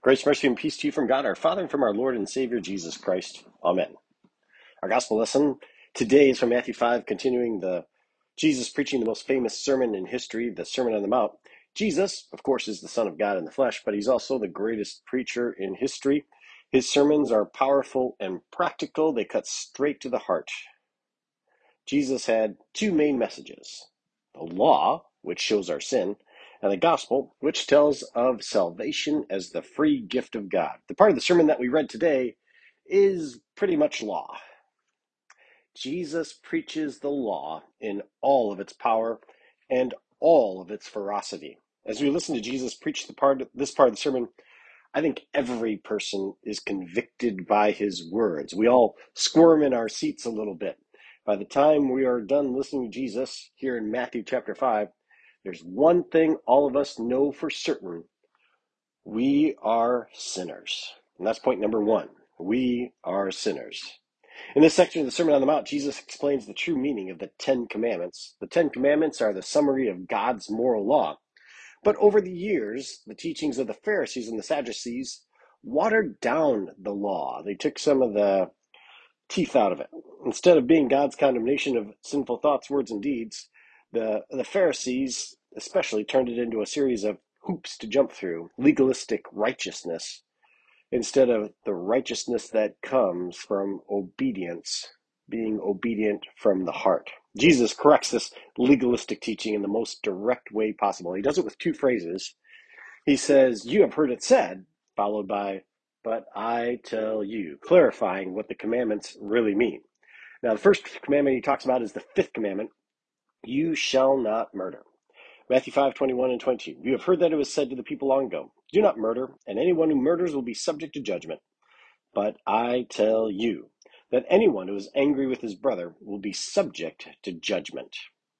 Grace, mercy, and peace to you from God our Father and from our Lord and Savior Jesus Christ. Amen. Our gospel lesson today is from Matthew 5, continuing the Jesus preaching the most famous sermon in history, the Sermon on the Mount. Jesus, of course, is the Son of God in the flesh, but he's also the greatest preacher in history. His sermons are powerful and practical. They cut straight to the heart. Jesus had two main messages: the law, which shows our sin, and the gospel, which tells of salvation as the free gift of God. The part of the sermon that we read today is pretty much law. Jesus preaches the law in all of its power and all of its ferocity. As we listen to Jesus preach this part of the sermon, I think every person is convicted by his words. We all squirm in our seats a little bit. By the time we are done listening to Jesus here in Matthew chapter 5, there's one thing all of us know for certain: we are sinners. And that's point number one. We are sinners. In this section of the Sermon on the Mount, Jesus explains the true meaning of the Ten Commandments. The Ten Commandments are the summary of God's moral law. But over the years, the teachings of the Pharisees and the Sadducees watered down the law. They took some of the teeth out of it. Instead of being God's condemnation of sinful thoughts, words, and deeds, the Pharisees especially turned it into a series of hoops to jump through, legalistic righteousness, instead of the righteousness that comes from obedience, being obedient from the heart. Jesus corrects this legalistic teaching in the most direct way possible. He does it with two phrases. He says, "You have heard it said," followed by, "But I tell you," clarifying what the commandments really mean. Now, the first commandment he talks about is the fifth commandment: "You shall not murder." Matthew 5:21 and 22. "You have heard that it was said to the people long ago, 'Do not murder, and anyone who murders will be subject to judgment.' But I tell you that anyone who is angry with his brother will be subject to judgment."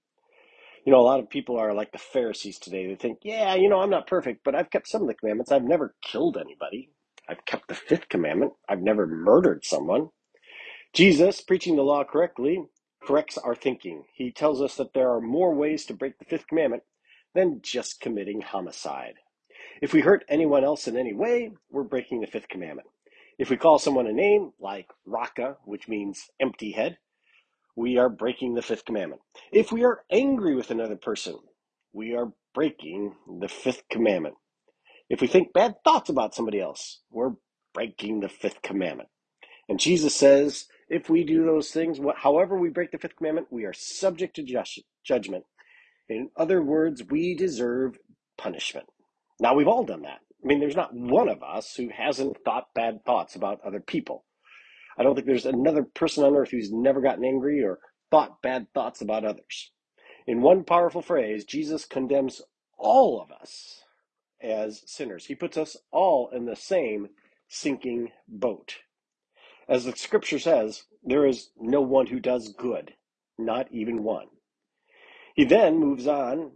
A lot of people are like the Pharisees today. They think, yeah, I'm not perfect, but I've kept some of the commandments. I've never killed anybody. I've kept the fifth commandment. I've never murdered someone. Jesus, preaching the law correctly, corrects our thinking. He tells us that there are more ways to break the fifth commandment than just committing homicide. If we hurt anyone else in any way, we're breaking the fifth commandment. If we call someone a name, like Raka, which means empty head, we are breaking the fifth commandment. If we are angry with another person, we are breaking the fifth commandment. If we think bad thoughts about somebody else, we're breaking the fifth commandment. And Jesus says, if we do those things, however we break the fifth commandment, we are subject to judgment. In other words, we deserve punishment. Now, we've all done that. There's not one of us who hasn't thought bad thoughts about other people. I don't think there's another person on earth who's never gotten angry or thought bad thoughts about others. In one powerful phrase, Jesus condemns all of us as sinners. He puts us all in the same sinking boat. As the scripture says, there is no one who does good, not even one. He then moves on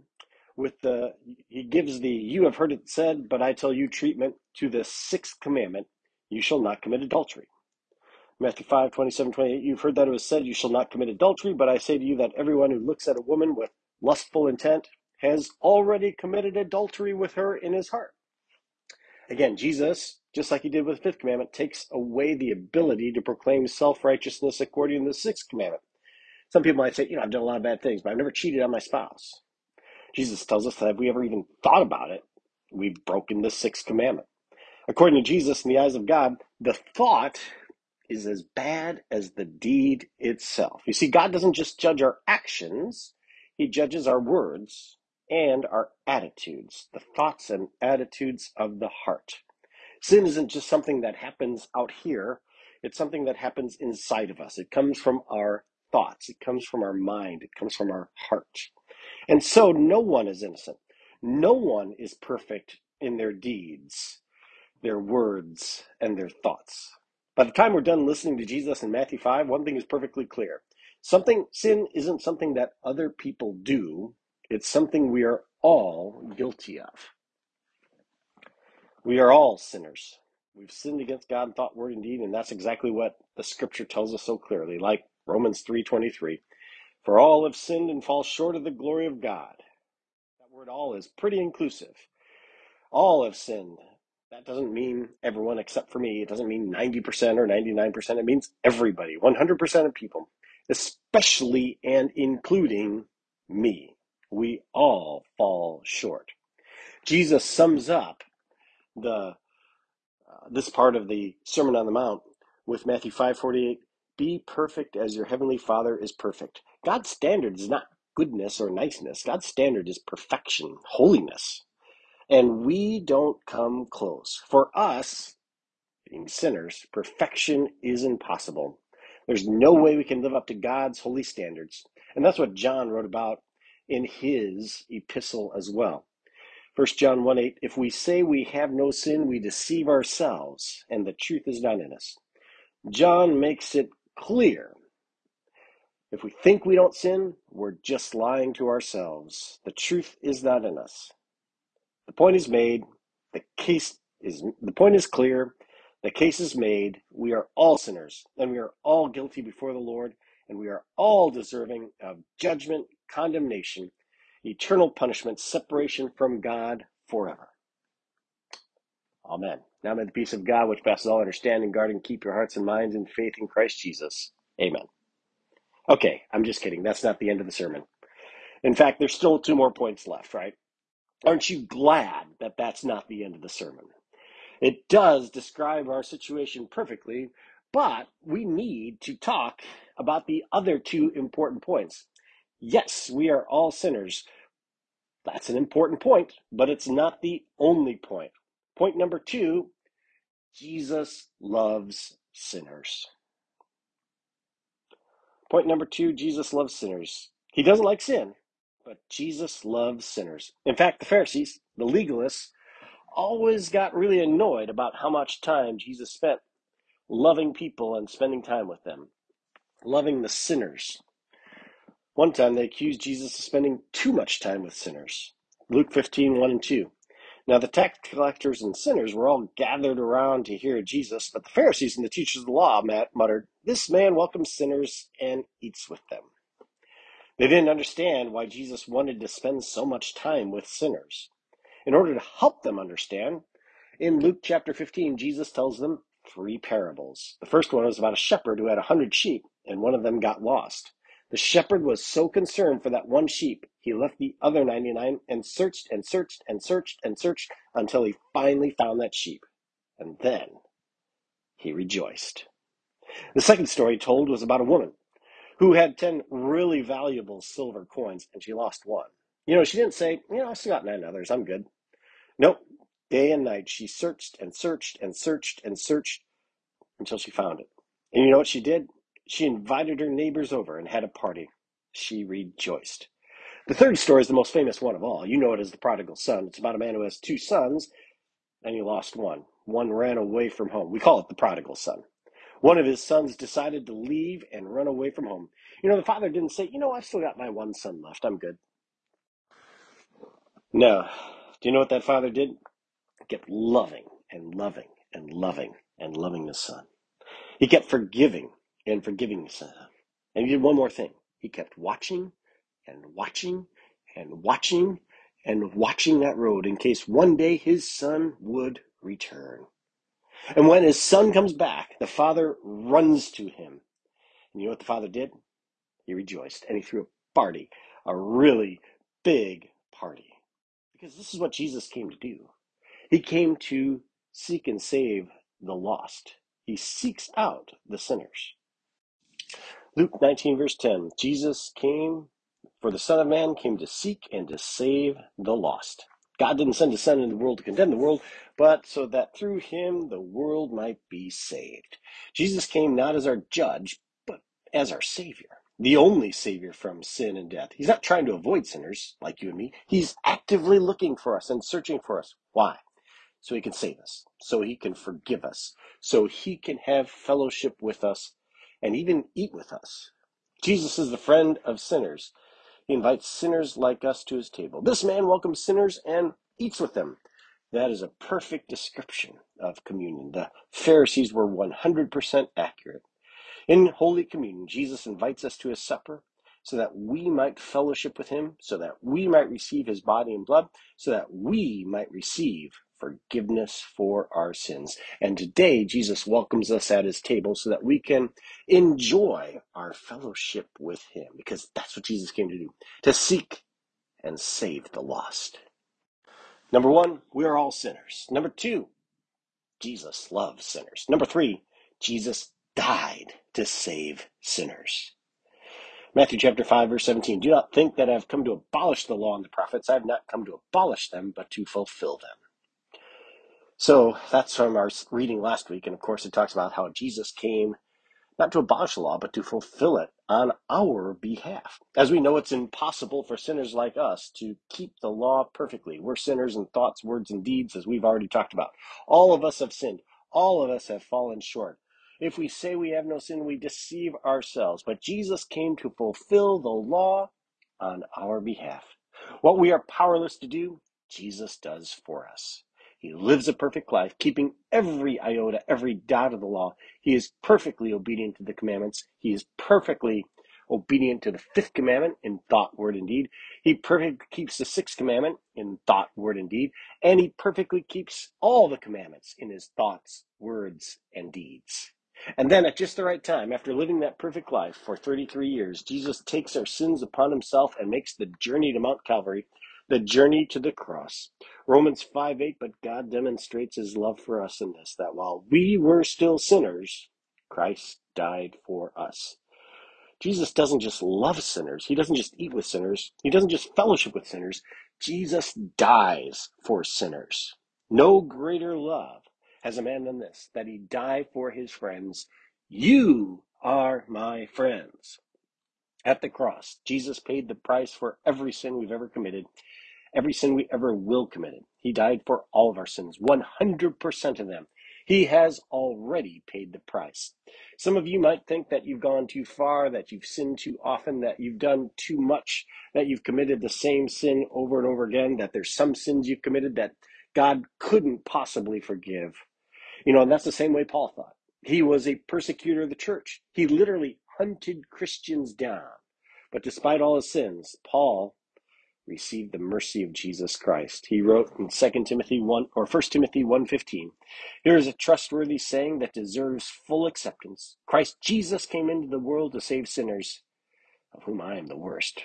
he gives the "you have heard it said, but I tell you" treatment to the sixth commandment: you shall not commit adultery. Matthew 5:27-28, "You've heard that it was said, 'You shall not commit adultery,' but I say to you that everyone who looks at a woman with lustful intent has already committed adultery with her in his heart." Again, Jesus, just like he did with the fifth commandment, takes away the ability to proclaim self-righteousness according to the sixth commandment. Some people might say, I've done a lot of bad things, but I've never cheated on my spouse. Jesus tells us that if we ever even thought about it, we've broken the sixth commandment. According to Jesus, in the eyes of God, the thought is as bad as the deed itself. You see, God doesn't just judge our actions, he judges our words and our attitudes, the thoughts and attitudes of the heart. Sin isn't just something that happens out here, it's something that happens inside of us. It comes from our thoughts, it comes from our mind, it comes from our heart. And so no one is innocent. No one is perfect in their deeds, their words, and their thoughts. By the time we're done listening to Jesus in Matthew 5, one thing is perfectly clear. Sin isn't something that other people do. It's something we are all guilty of. We are all sinners. We've sinned against God in thought, word, and deed, and that's exactly what the scripture tells us so clearly, like Romans 3:23. "For all have sinned and fall short of the glory of God." That word "all" is pretty inclusive. All have sinned. That doesn't mean everyone except for me. It doesn't mean 90% or 99%. It means everybody, 100% of people, especially and including me. We all fall short. Jesus sums up the this part of the Sermon on the Mount with Matthew 5:48. Be perfect as your heavenly Father is perfect. God's standard is not goodness or niceness. God's standard is perfection, holiness. And we don't come close. For us, being sinners, perfection is impossible. There's no way we can live up to God's holy standards. And that's what John wrote about in his epistle as well. 1 John 1:8, if we say we have no sin, we deceive ourselves, and the truth is not in us. John makes it clear. If we think we don't sin, we're just lying to ourselves. The truth is not in us. The point is made. The point is clear. The case is made. We are all sinners, and we are all guilty before the Lord, and we are all deserving of judgment, condemnation, eternal punishment, separation from God forever. Amen. Now may the peace of God, which passes all understanding, guard and keep your hearts and minds in faith in Christ Jesus. Amen. Okay, I'm just kidding. That's not the end of the sermon. In fact, there's still 2 more points left, right? Aren't you glad that that's not the end of the sermon? It does describe our situation perfectly, but we need to talk about the other 2 important points. Yes, we are all sinners. That's an important point, but it's not the only point. Point number 2, Jesus loves sinners. Point number 2, Jesus loves sinners. He doesn't like sin, but Jesus loves sinners. In fact, the Pharisees, the legalists, always got really annoyed about how much time Jesus spent loving people and spending time with them, loving the sinners. One time they accused Jesus of spending too much time with sinners. Luke 15:1 and 2. Now the tax collectors and sinners were all gathered around to hear Jesus, but the Pharisees and the teachers of the law muttered, this man welcomes sinners and eats with them. They didn't understand why Jesus wanted to spend so much time with sinners. In order to help them understand, in Luke chapter 15, Jesus tells them 3 parables. The first one was about a shepherd who had 100 sheep, and one of them got lost. The shepherd was so concerned for that one sheep, he left the other 99 and searched and searched and searched and searched until he finally found that sheep. And then he rejoiced. The second story told was about a woman who had 10 really valuable silver coins, and she lost one. She didn't say, I still got 9 others, I'm good. Nope. Day and night, she searched and searched and searched and searched until she found it. And you know what she did? She invited her neighbors over and had a party. She rejoiced. The third story is the most famous one of all. You know it as the prodigal son. It's about a man who has 2 sons, and he lost one. One ran away from home. We call it the prodigal son. One of his sons decided to leave and run away from home. The father didn't say, I've still got my 1 son left. I'm good. No. Do you know what that father did? Kept loving and loving and loving and loving the son. He kept forgiving and forgiving the son. And he did one more thing. He kept watching and watching and watching and watching that road in case one day his son would return. And when his son comes back, the father runs to him. And you know what the father did? He rejoiced and he threw a party, a really big party. Because this is what Jesus came to do. He came to seek and save the lost. He seeks out the sinners. Luke 19, verse 10, Jesus came, for the Son of Man came to seek and to save the lost. God didn't send his Son into the world to condemn the world, but so that through him the world might be saved. Jesus came not as our judge, but as our Savior, the only Savior from sin and death. He's not trying to avoid sinners like you and me. He's actively looking for us and searching for us. Why? So he can save us, so he can forgive us, so he can have fellowship with us and even eat with us. Jesus is the friend of sinners. He invites sinners like us to his table. This man welcomes sinners and eats with them. That is a perfect description of communion. The Pharisees were 100% accurate. In Holy Communion, Jesus invites us to his supper so that we might fellowship with him, so that we might receive his body and blood, so that we might receive forgiveness for our sins. And today, Jesus welcomes us at his table so that we can enjoy our fellowship with him, because that's what Jesus came to do, to seek and save the lost. Number one, we are all sinners. Number two, Jesus loves sinners. Number three, Jesus died to save sinners. Matthew chapter 5, verse 17, do not think that I have come to abolish the law and the prophets. I have not come to abolish them, but to fulfill them. So that's from our reading last week. And of course, it talks about how Jesus came not to abolish the law, but to fulfill it on our behalf. As we know, it's impossible for sinners like us to keep the law perfectly. We're sinners in thoughts, words, and deeds, as we've already talked about. All of us have sinned. All of us have fallen short. If we say we have no sin, we deceive ourselves. But Jesus came to fulfill the law on our behalf. What we are powerless to do, Jesus does for us. He lives a perfect life, keeping every iota, every dot of the law. He is perfectly obedient to the commandments. He is perfectly obedient to the fifth commandment in thought, word, and deed. He perfectly keeps the sixth commandment in thought, word, and deed. And he perfectly keeps all the commandments in his thoughts, words, and deeds. And then at just the right time, after living that perfect life for 33 years, Jesus takes our sins upon himself and makes the journey to Mount Calvary, the journey to the cross. Romans 5:8, but God demonstrates his love for us in this, that while we were still sinners, Christ died for us. Jesus doesn't just love sinners. He doesn't just eat with sinners. He doesn't just fellowship with sinners. Jesus dies for sinners. No greater love has a man than this, that he die for his friends. You are my friends. At the cross, Jesus paid the price for every sin we've ever committed, every sin we ever will commit. He died for all of our sins, 100% of them. He has already paid the price. Some of you might think that you've gone too far, that you've sinned too often, that you've done too much, that you've committed the same sin over and over again, that there's some sins you've committed that God couldn't possibly forgive. And that's the same way Paul thought. He was a persecutor of the church. He literally hunted Christians down. But despite all his sins, Paul received the mercy of Jesus Christ. He wrote in 2 Timothy 1 or 1 Timothy 1:15, here is a trustworthy saying that deserves full acceptance. Christ Jesus came into the world to save sinners, of whom I am the worst.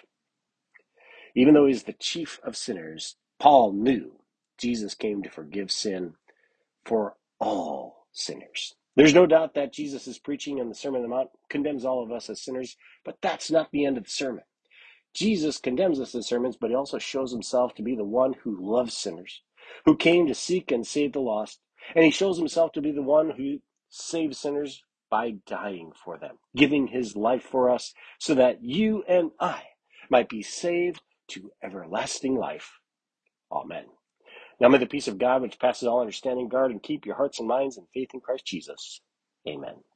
Even though he's the chief of sinners, Paul knew Jesus came to forgive sin for all sinners. There's no doubt that Jesus' preaching in the Sermon on the Mount condemns all of us as sinners, but that's not the end of the sermon. Jesus condemns us in sermons, but he also shows himself to be the one who loves sinners, who came to seek and save the lost. And he shows himself to be the one who saves sinners by dying for them, giving his life for us so that you and I might be saved to everlasting life. Amen. Now may the peace of God, which passes all understanding, guard and keep your hearts and minds in faith in Christ Jesus. Amen.